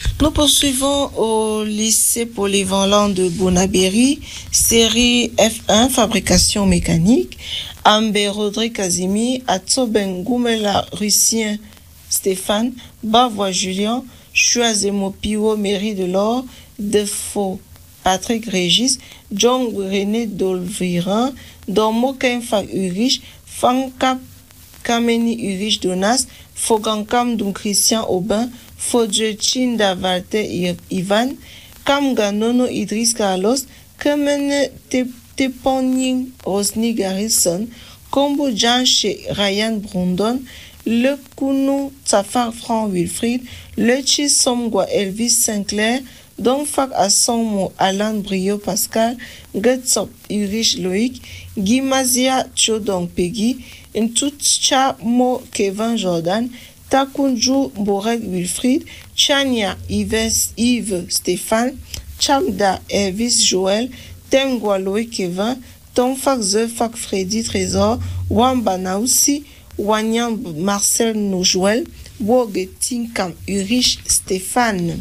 Nous poursuivons au lycée polyvalent de Bonabéry, série F1, fabrication mécanique. Ambe Rodrigue Casimir, Atsoben Goumela Russien Stéphane, Bavois Julien, Chuazemo Pio, Mairie de l'Or, Defaux Patrick Régis, John René Dolviran, Dormo Kenfak Urich, Fankap Kameni Urich Donas, Fogankam Dum Christian Aubin, Fodjechin Davalte Ivan, Kamganono Idris Carlos, Kamene Teponing Rosny Garrison, Kombo Jan chez Ryan Brondon, Le Kounou Tsafar Franck Wilfried, Le Chisomgwa Elvis Sinclair, Dongfak Assomo Alan Brio Pascal, Getsop Urich Loïc, Gimazia Chodong Peggy, Ntutcha Mo Kevin Jordan, Takunju Borek Wilfried, Chania Yves Stéphane, Chamda Elvis Joël, Tengwa Loïc Kevin, Tongfak Zefak Freddy Trésor, Wamba Naoussi, Wanyan Marcel Nojoel, Wogetin Kam Urich Stéphane.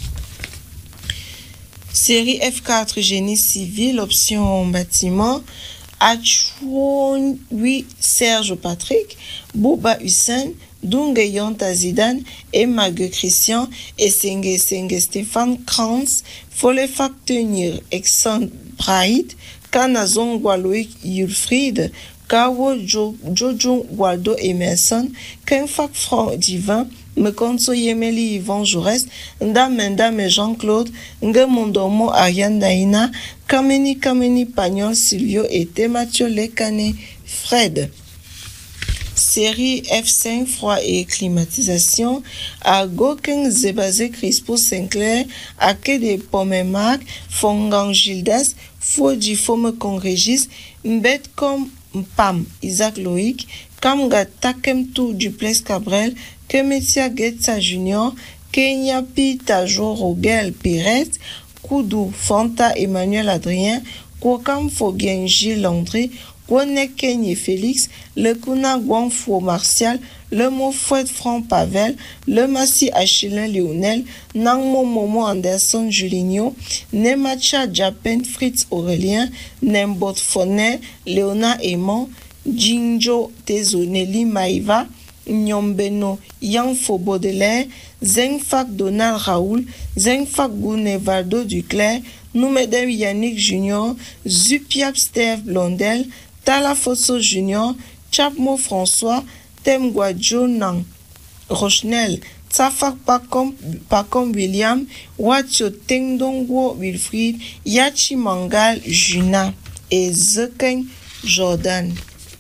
Série F4 Génie civil, option bâtiment. Achououi Serge Patrick, Bouba Hussein, Dunge Yonta Zidane, Emmague Christian, Essenge Stéphane Kranz, Folefak Tenir Exxon Braid, Kanazongwa Loïc Yulfried, Kawo Jojo Waldo Emerson, Kenfak Franck Divin, Mekonso Yemeli Yvon Jaurès, Ndame Jean-Claude, Ngemondomo Ariane Daina, Kameni Pagnol Silvio et Mathieu Lekane Fred. Série F5 froid et climatisation, à Goken Zebazé Crispo Sinclair, à Kede Pomemak, Fongang Gildas, Fodji Fome Congrégis, Mbet comme Pam Isaac Loïc, Kamga Takemtu Duplex Cabrel, Kemetia Getsa Junior, Kenya Pita Jo Rogel Pérez, Koudou Fanta Emmanuel Adrien, Kwokam Fogien Gilles Landry, Gwonek Kenye Félix, Le Kuna Guanfo Martial, Le Mofouet Franck Pavel, Le Massi Achillin Lionel, Nangmo Momo Anderson Juligno, Nemacha Japen Fritz Aurélien, Nembot Fonet, Léona Aimant, Jinjo Tezoneli Maïva, Nyombeno Yanfo Baudelaire, Zengfak Donald Raoul, Zengfak Gounevaldo Duclerc, Noumedem Yannick Junior, Zupiap Steve Blondel, Talafosso Junior, Chapmo François, Temgwadjo Nang, Rochnel, Tsafak Pakom William, Watio Tengdongwo Wilfried, Yachi Mangal Juna et Zeken Jordan.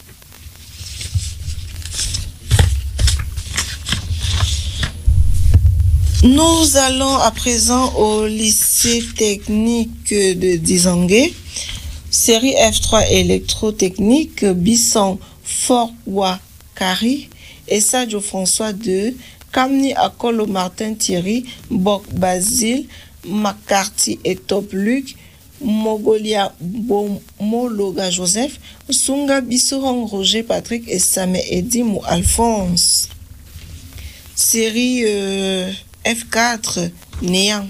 Nous allons à présent au lycée technique de Dizangué, série F3 électrotechnique, Bisson Fort Wakari, Essadio François 2, Kamni Akolo Martin Thierry, Bok Basile, McCarthy et Top Luc, Mogolia Mologa Joseph, Sunga Bissorong Roger Patrick et Samé Edim ou Alphonse. Série F4 Néant.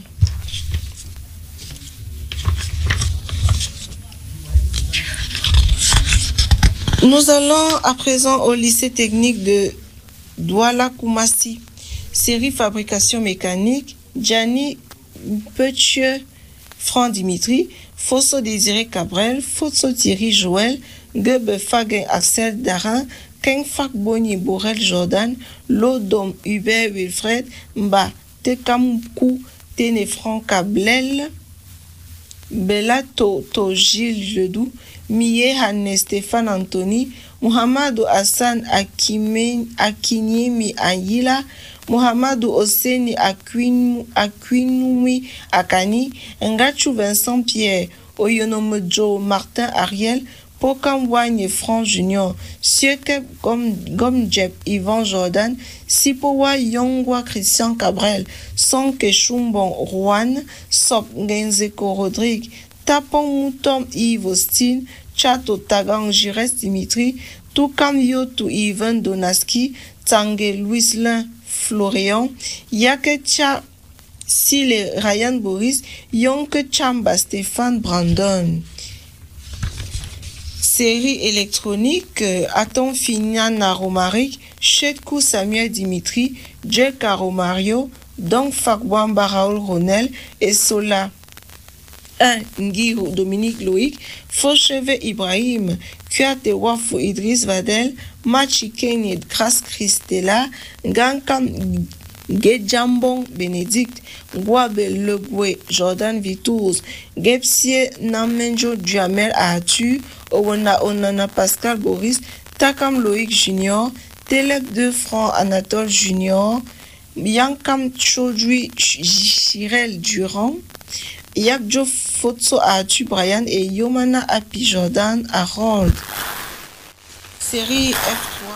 Nous allons à présent au lycée technique de Douala Koumassi. Série fabrication mécanique, Gianni Petieux, Franck Dimitri, Fosso Désiré Cabrel, Fosso Thierry Joël, Gebe Fagen Axel Darin, Kenfak Boni Borel Jordan, Lodom Hubert Wilfred, Mba Tekamkou Ténéfran Kablel, Belato Gilles Ledou, Miye Hanne Stéphane Anthony, Muhammadu Hassan Akinyemi Ayila, Muhammadu Oseni Akwinoumi Akani, Ngachu Vincent Pierre, Oyonomojo Martin Ariel, Pokam Wanye Franck Junior, Sieke Gomjep Yvan Jordan, Sipowa Yongwa Christian Cabrel, Sonke Chumbon Juan, Sop Ngenzeko Rodrigue, Tapon Moutom Yves Austin, Chato Tagang Jires Dimitri, Toukam Yotu Yvan Donaski, Tange Louis Lin Florian, Yaketia Sile Ryan Boris, Yonke Chamba Stéphane Brandon. Série électronique Aton Finiana Romaric, Chetkou Samuel Dimitri, Jack Romario, Dong Fakwamba Raoul Ronel et Sola 1 Ngiro Dominique Loïc, Faucheve Ibrahim, Kuate Wafo Idriss Vadel, Machi Kenye Grace Christella, Gankam Gedjambon Bénédicte, Gwabe Legwe Jordan Vitouz, Gepsie Namenjo Duhamel Atu, Owona Onana Pascal Boris, Takam Loïc Junior, Telep de Franc Anatole Junior, Yankam Chodri Chirel Durand, Yakjo Fotso Atu Brian et Yomana Api Jordan Harold. Série F3.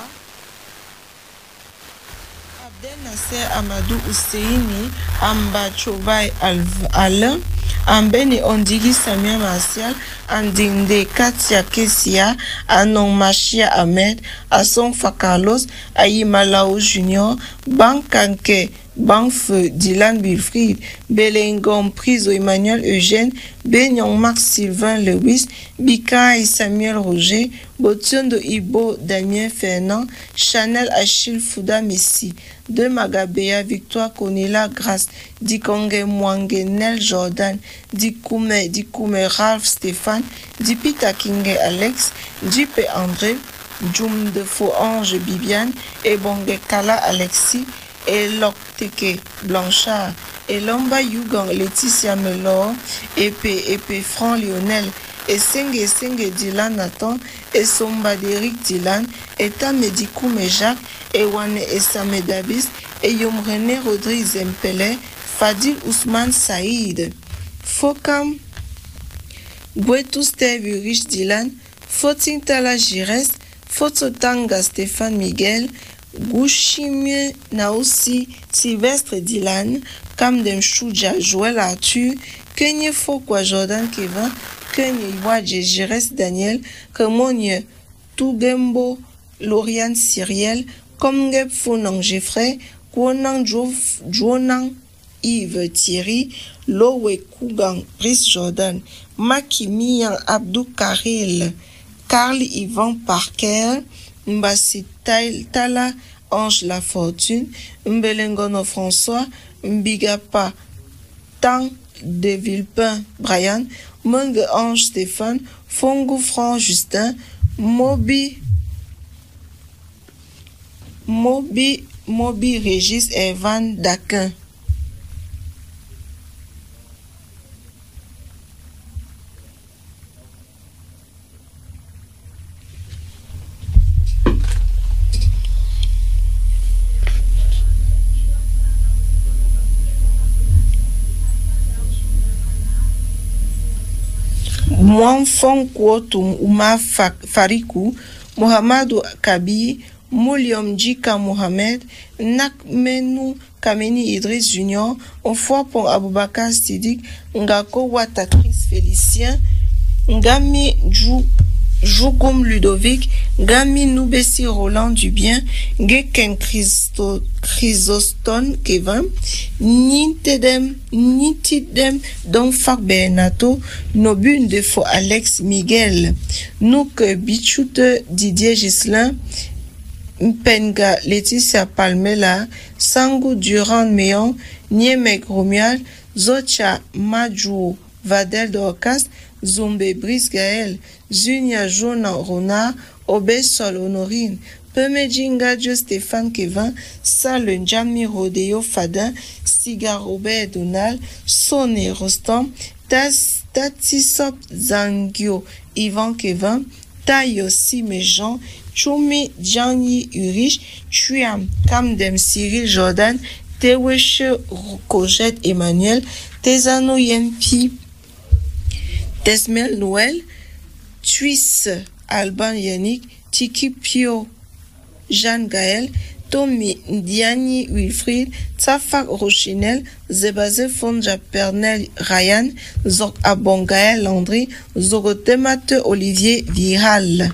Abdel Nasser Amadou Ousseini, Amba Choubaï Alain, Ambeni Ondigi Samuel Martial, Andinde Katia Kessia, Anon Machia Ahmed, Asson Fakalos, Ayimalao Junior, Bankanke, Banfeu, Dylan Wilfried, Belengom Priso Emmanuel Eugène, Benyon Max Sylvain Lewis, Bika et Samuel Roger, Botiondo Ibo Damien Fernand, Chanel Achille Fouda Messi, De Magabea Victoire Konela Grace, Dikonge Mwange Nel Jordan, Dikume Ralph Stéphane, Dipita Kinge Alex, Dipe André, Djoum de Faux Ange Bibiane, et Bonge Kala Alexis, et Lokteke Blanchard, et Lomba Yugang Laetitia Melor, et P. Franc Lionel, et Senge Dylan Nathan, et Somba d'Eric Dylan, et Tamedikoume Jacques, et Wane Essame Dabis, et Yom René Rodri Zempele, Fadil Ousmane Saïd, Fokam, Gwetou Steve Urich Dylan, Foting Tala Gires, Fototanga Stéphane Miguel, Gouchimie Naoussi, Sylvestre Dylan, Kamdem Chouja, Joël Arthur, Kenye Fokwa Jordan Kevin, Kenye Iwadje Gires Daniel, Kemonye Tougembo, Lauriane Cyriel, Komgeb Fonang Geoffrey, Kwonang Djonang Yves Thierry, Lowe Kougang Brice Jordan, Maki Miyan Abdou Karil, Carl Yvan Parker, Mbassi Tala Ange La Fortune, Mbelengono François, Mbigapa Tang de Villepin Brian, Menge Ange Stéphane, Fongo Franc Justin, Mobi Régis Evan Daquin. Mwanfong Kwotum Uma Farikou, Mohamedou Kabi, Mouliom Djika Mohamed, Nakmenou Kameni Idriss Junior, Onfwapon Aboubakar Sidik, Ngako Watatrice Félicien, Ngami Jougoum Ludovic, Gami Noubessi Roland Dubien, Geken Chrysostone Kevin, Nitidem Donfak Benato, Nobun Defo Alex Miguel, Nouk Bichoute Didier Gislin, Mpenga Laetitia Palmela, Sangu Durand Meon, Niemek Romial, Zocha Madjou Vadel Dorcas, Zombe Brice Gaël, Zunia Jona Rona, Obesol Honorine, Pemejinga Dieu Stéphane Kevin, Sal Njami Rodeo Fadin, Siga Robert Donald, Soné Rostam, Tatisop Zangyo Ivan Kevin, Tayo Simejean, Choumi Djani Urich, Chuam Kamdem Cyril Jordan, Teweche Kojet Emmanuel, Tezano Yempi, Tesmel Noël, Tuis Alban Yannick, Tiki Pio, Jeanne Gaël, Tommy Ndiani Wilfried, Tsafak Rochinel, Zebaze Fonja Pernel Ryan, Zok Abongaël Landry, Zorotemate Olivier Viral.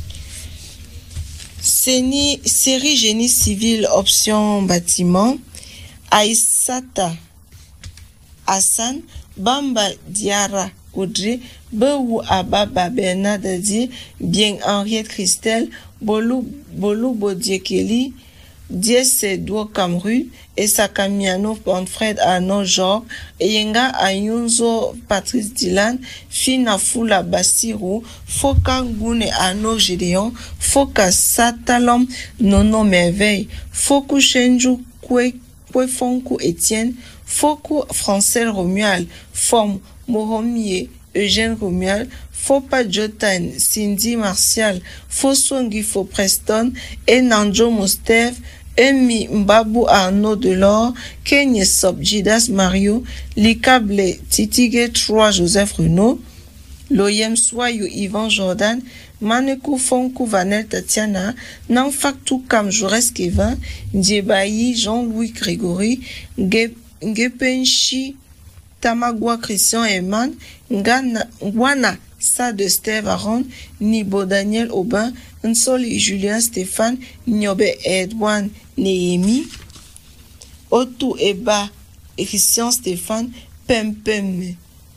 Série Génie Civil Option Bâtiment, Aïssata Hassan, Bamba Diara Audrey, Beou Ababa Bernard Dadier, Bien Henriette Christelle, Bolou Bodiekeli, Dies Edouard Camru, Esakamiano Bonfred Arnaud Jor, Eyenga Ayunzo Patrice Dylan, Fina Fula Bassirou, Foka Ngune Arnaud Gédéon, Foka Satalom Nono Merveille, Foku Chenju Kwefonku Etienne, Foku Francel Romuald, Forme Mohomie Eugène Romuald, Fopa Jotan Cindy Martial, Foswangi Fo Preston, Enanjo Mostef, Emi Mbabou Arnaud Delors, Kenye Sobjidas Mario, Likable Titige 3 Joseph Renaud, Loyem Soyou Yvan Jordan, Manekou Fonkou Vanel Tatiana, Nanfaktou Kam Jaurès Kevin, Ndjebayi Jean-Louis Grégory, Ngepenchi Tamagua Christian Eman, Ngwana Sade Steve Aron, Nibo Daniel Aubin, Nsoli Julien Stéphane, Nyobe Edouane Néhémie, Otu Eba Christian Stéphane, Pempeme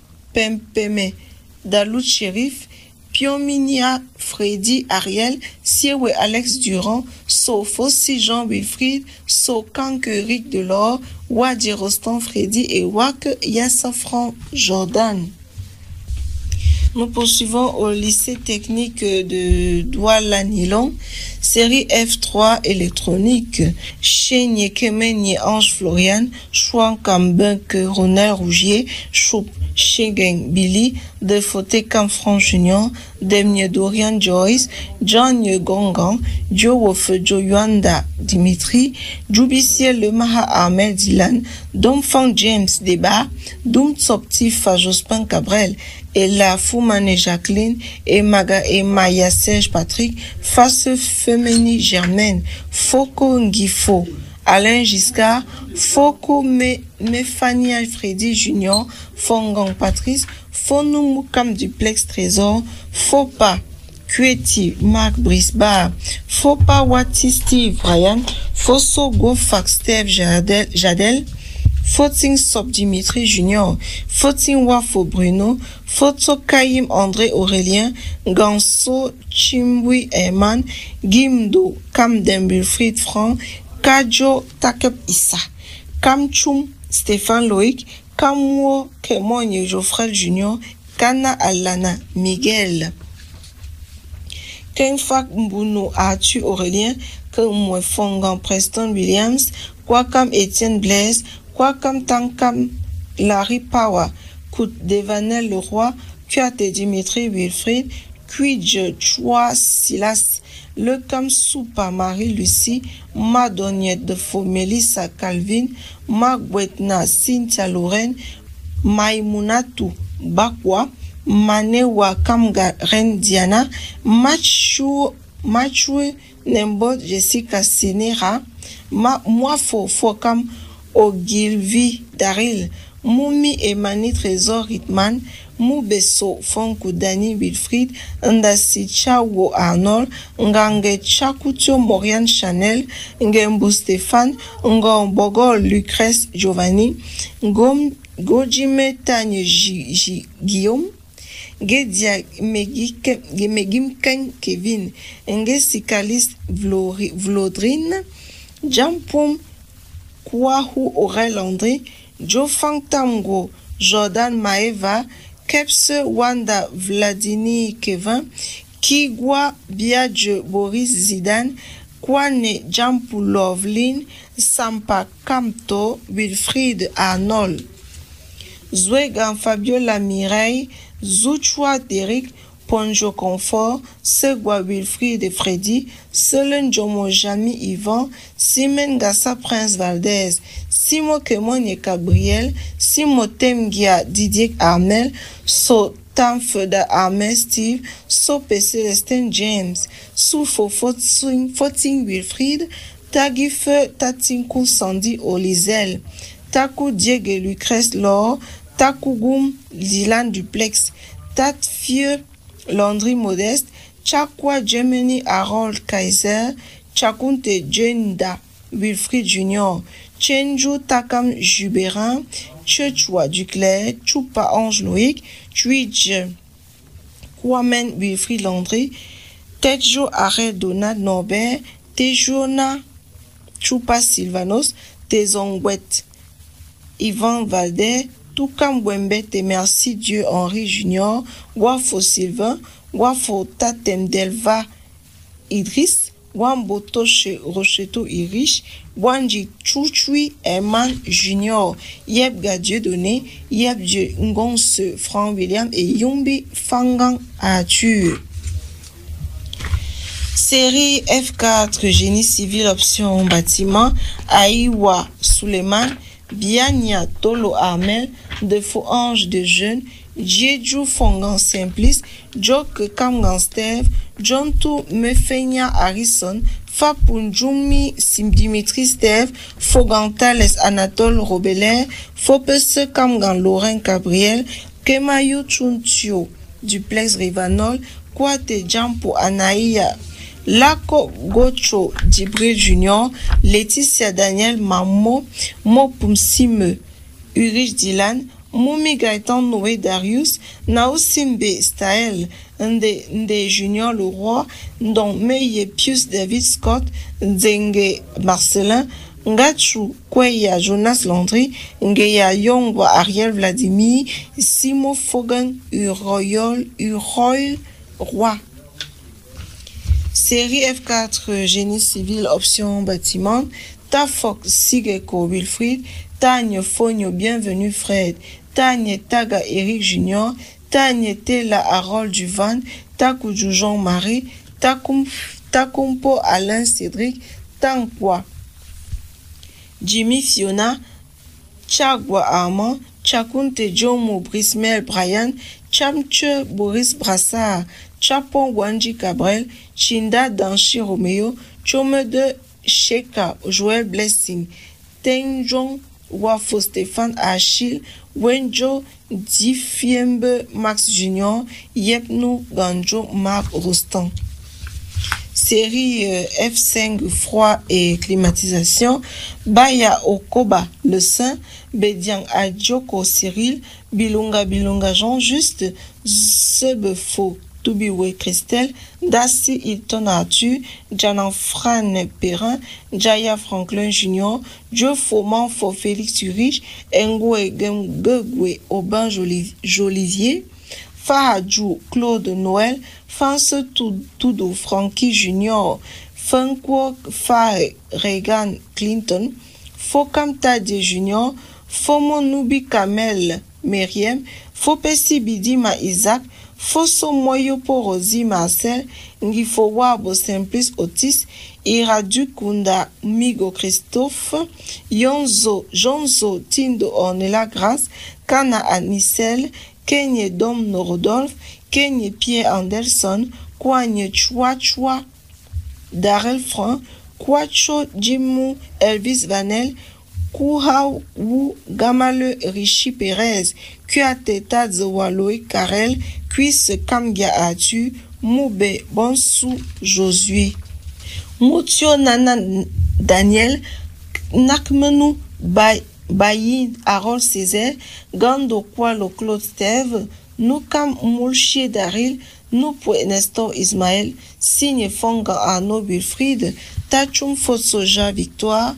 Dalout Shérif, Piominia Freddy Ariel, Siewe Alex Durand, So Fossi Jean Wilfried, So Kankeric Delors, Wadi Rostan Freddy et Wak Yassafran Jordan. Nous poursuivons au lycée technique de Douala-Nilon, série F3 électronique, Chénier Kemenye Ange Florian, Chouan Kambunk Ronald Rougier, Choup Chegen Billy, De Foté Camfran Junior, Demnie Dorian Joyce, John Gongan, Joe Wof Joyanda Dimitri, Djoubiciel Le Maha Ahmed Dylan, Domfang James Deba, Doum Tsopti Fajospin Cabrel, et la Foumane Jacqueline, et Maya Serge Patrick, Face Femeni Germaine, Foko Ngifo, Alain Giscard, Foko Mefania Freddy Junior, Fongang Patrice, Fonou Moukam Duplex Trésor, Fopa Kueti Marc Brisbar, Fopa Wati Steve Ryan, Fosso Gofax Steve Jadel, Foting Sop Dimitri Junior, Foting Wafo Bruno, Foto Kaïm André Aurélien, Ganso Chimbui Herman, Gimdo Kamden Wilfried Franc, Kadjo Takep Issa, Kamchum Stéphane Loïc, Kamwo Kemonye Geoffrey Junior, Kana Alana Miguel, Kenfak Mbouno Arthur Aurélien, Kemwe Fongan Preston Williams, Kwakam Étienne Blaise, Kwakam Tankam Larry Power, Kout Devanel Leroy, Kuate Dimitri Wilfried, Kuidje Chua Silas, Le Kam Soupa Marie-Lucie, Madoniette de Faux Melissa Calvin, Magwetna Cynthia Lorraine, Maïmounatou Bakwa, Manewa Kamga Ren Diana, Machue Nembot Jessica Sinera, Mwafo Fokam Ogilvi Daril, Moumi Emani Trésor Ritman, Moubeso Fonku Dani Wilfried, Ndasi Chawo Arnold, Ngange Chakutio Morian Chanel, Ngembu Stéphane, Ngombogo Lucrèce Giovanni, Gojime Tanye Guillaume, Gedia Megim Ken Kevin, Nge Sikalis Vlodrine, Jampum Kwahu Aurel André, Jofang Tamgo, Jordan Maeva, Kepse Wanda Vladini Kevin, Kigwa Biadje Boris Zidane, Kwane Jampu Lovelin, Sampa Kamto, Wilfried Arnold, Zouegan Fabiola Mireille, Zouchua Derek, Ponjo Confort, Segwa Wilfried et Freddy, Selen Jomo Jami Yvan, Simen Gassa Prince Valdez, Simo Kemonye Gabriel, Simo Temgia Didier Armel, So Tamfeda Armel Steve, So P. Celestin James, Soufo Foting Wilfried, Tagife Tatinku Sandy Olizel, Taku Diego Lucrèce Laure, Takugum Dylan Duplex, Tatfieu Landry Modeste, Chakwa Gemini Harold Kaiser, Chakunte Jenda Wilfried Junior, Chenju Takam Juberin, Chechua Duclair, Chupa Ange Loïc, Chuidje Kwame Wilfried Landry, Tejo Arrêt Donald Norbert, Tejona Chupa Sylvanos, Tezongwet Ivan Valder, Toukam Wembe Te Merci Dieu Henri Junior, Wafo Sylvain, Wafo Tatem Delva Idriss, Wamboto Rocheto Irish, Wanji Chouchoui Herman Junior, Yeb Gadieu Donné, Yeb Dieu Ngonse Frank William et Yumbi Fangang Arthur. Série F4 Génie civil option bâtiment, Aïwa Suleiman, Biania Tolo Armel, De Faux Ange de Jeune, Djedjou Fongan Simplice, Jok Kamgan Steve, Jontu Mefenya Harrison, Fapunjumi Dimitri Steve, Fogantales Anatole Robeler, Fopese Kamgan Laurent Gabriel, Kemayu Chuntio, Duplex Rivanol, Kwate Jampo Anaïa, Lako Gocho Dibril Junior, Laetitia Daniel Mamo, Mopumsime, Ulrich Dylan, Moumi Gaëtan Noé Darius, Naosimbe Staël, Nde Junior Leroy, Ndon Meye Pius David Scott, Nzenge Marcelin, Ngachu Kweya Jonas Landry, Ngeya Yongwa Ariel Vladimir, Simo Fogan Uroy Roi. Série F4 Génie civil option bâtiment, Tafok Sigeko Wilfried, Tagne Fogno Bienvenue Fred, Tagne Taga Eric Junior, Tagne Tela Harold Duvan, Takuju Jean-Marie, Takumpo Alain Cédric, Tankwa Jimmy Fiona, Chagwa Armand, Chakunte Jomo Brismel Brian, Chamche Boris Brassard, Chapon Wanji Cabrel, Chinda Danchi Romeo, Chome de Sheka Joël Blessing, Tenjong Wafo Stéphane Achille, Wenjo Difiembe Max Junior, Yepnou Ganjo Marc Rostand. Série F5 froid et climatisation, Baya Okoba Le Saint, Bediang Adjoko Cyril, Bilonga Jean Juste, Sebefo Toubiwe Christelle, Dassi Hilton Arthur, Jananfran Perrin, Jaya Franklin Junior, Joe Foman for Félix Urich, Ngwe Gemgwe Aubin Jolivier, Fahadjou Claude Noël, France Tudo Frankie Junior, Funkwo Faye Reagan Clinton, Fokam Tadje Junior, Fomo Nubi Kamel Meriem, Fopesi Bidima Isaac, Fosso Moyo Porosi Marcel, Ngifo Wabo Simplice Otis, Iradu Kunda Migo Christophe, Jonzo Tindo Ornella Grace, Kana Anicel, Kenye Dom Norodolphe, Kenye Pierre Anderson, Kwanye Chua, Darrell Franc, Kwacho Jimou Elvis Vanel, Kouhau Wu Gamale Rishi Perez, Kuateta Zawaloy Karel, Kuis Kamgia Atu, Moube Bonsou Josué, Moutio Nana Daniel, Nakmenou Bayin Harold Césaire, Gando Kwalo Claude Steve, Noukam Moulchier Daril, Noupwe Nestor Ismaël, Signe Fonga Arnaud Wilfried, Tachum Fotsoja Victoire,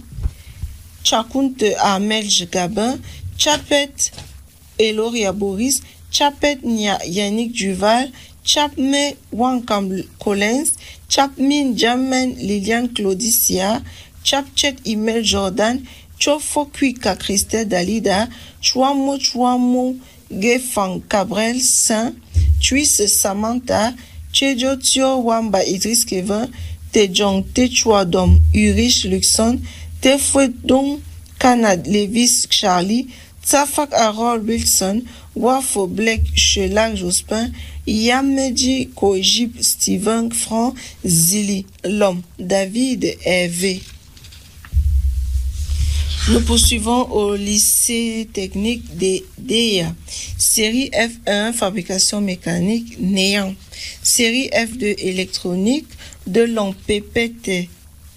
Chakunte Armel Gabin, Chapet Eloria Boris, Chapet Nia Yannick Duval, Chapme Wankam Collins, Chapmin Jamen Liliane Claudicia, Chapchet Imel Jordan, Chofo Kwika Christelle Dalida, Chouamo Gefang Cabrel Saint, Tuis Samantha, Chejo Tio Wamba Idriss Kevin, Tejong Techua Dom Urich Luxon, Tefouedong Canad Levis Charlie, Tsafak Harold Wilson, Wafo Black Shelag Jospin, Yamedi Kojib Steven Franc Zili, L'Homme, David Hervé. Nous poursuivons au lycée technique des DEA. Série F1, fabrication mécanique, néant. Série F2, électronique, de l'on PPT.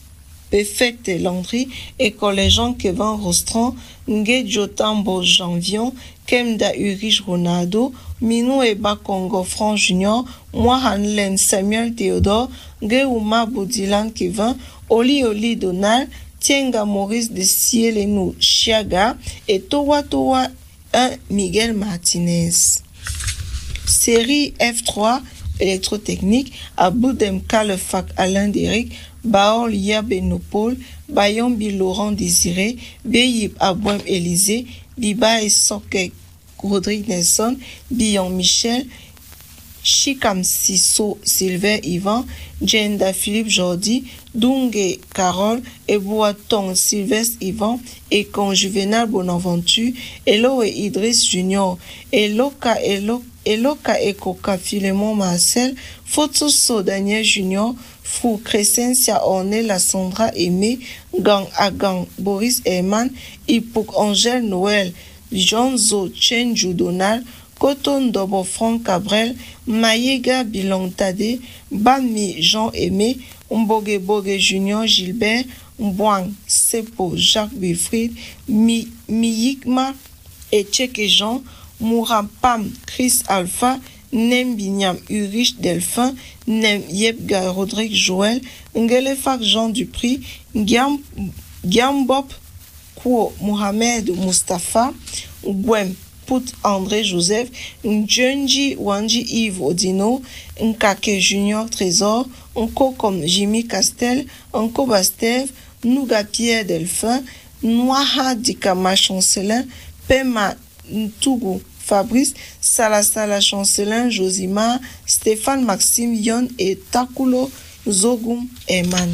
Perfect Landry, École les gens qui vont rostron, Nge Jotambo Janvion, Kemda Urich Ronaldo, Minou Eba Congo Franc Junior, Mohan Len Samuel Théodore, Nge Uma Boudilan Kevin, Oli Donald, Tienga Maurice de Cielenou Chiaga et Towa 1 Miguel Martinez. Série F3 électrotechnique à Boudem Kalefac Alain Déric, Baol Lia Benopol, Bayon Laurent Désiré, Beyib Abouem Élysée, Biba et Soke Rodrigue Nelson, Bion Michel, Chikam Sisso Sylvain Ivan, Jenda Philippe Jordi, Dungue Carole, Ebouaton Sylvestre Ivan, Ekon Juvenal Bonaventure, Elo et Idriss Junior, Eloka Ekoka Philemon Marcel, Fotoso Daniel Junior, Fou Crescencia Ornella Sandra Aimé, Gang Agang Boris Herman, Ipok Angèle Noël, Jonzo Chenju Donald, Coton Dobo Franck Cabrel, Maïga Bilantade, Bami Jean-Aimé, Mboge Junior Gilbert, Mbouang Sepo Jacques Wilfried, Miyikma Etcheke Jean, Mourapam Chris Alpha, Nem Binyam Urich Delphin, Nem Yebga Rodrigue Joël, Ngelefak Jean Dupri, Giambop Kwo Mohamed Mustafa, Gwem Pout André Joseph, Ndjenji Wanji Yves Odino, Nkake Junior Trésor, Nko comme Jimmy Castel, Nko Bastev, Nouga Pierre Delphin, Noaha Dikama Chancelin, Pema Ntougou Fabrice, Salasala Chancelin, Josima, Stéphane Maxime Yon et Takulo Zogum Eman.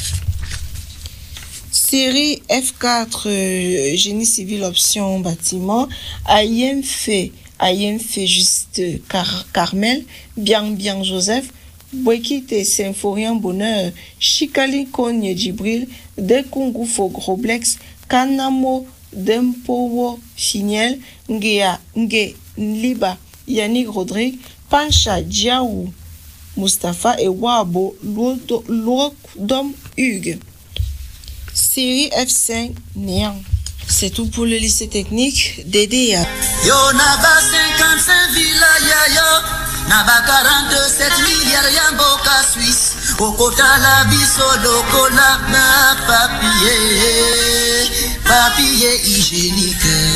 Série F4 Génie civil option bâtiment, Ayem fait juste Carmel, Bien Joseph, Bwekite Symphorien Bonheur, Chikali Kogne Djibril, Dekungu Groblex, Kanamo Dempowo Finiel, Nge Nliba Yannick Rodrigue, Pancha Diaou Mustapha et Wabo Lodom Hugues. Série F5 Néant. C'est tout pour le lycée technique DDA. Yo naba 55 vilaya yo, naba 47 milliards yamboka Suisse. Okota la biso lokola na papier hygiénique.